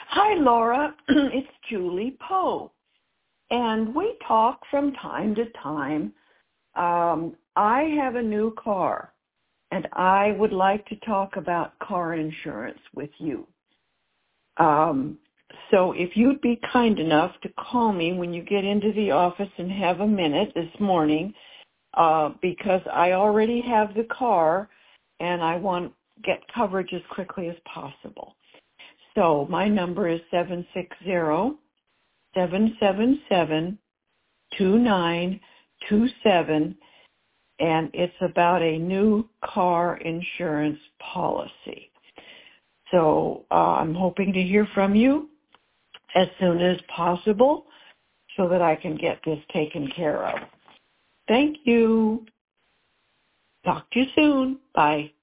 Hi, Laura. It's Julie Poe, and we talk from time to time. I have a new car, and I would like to talk about car insurance with you. So if you'd be kind enough to call me when you get into the office and have a minute this morning, because I already have the car, and I want to get coverage as quickly as possible. So my number is 760-777-2927, and it's about a new car insurance policy. So I'm hoping to hear from you as soon as possible so that I can get this taken care of. Thank you. Talk to you soon. Bye.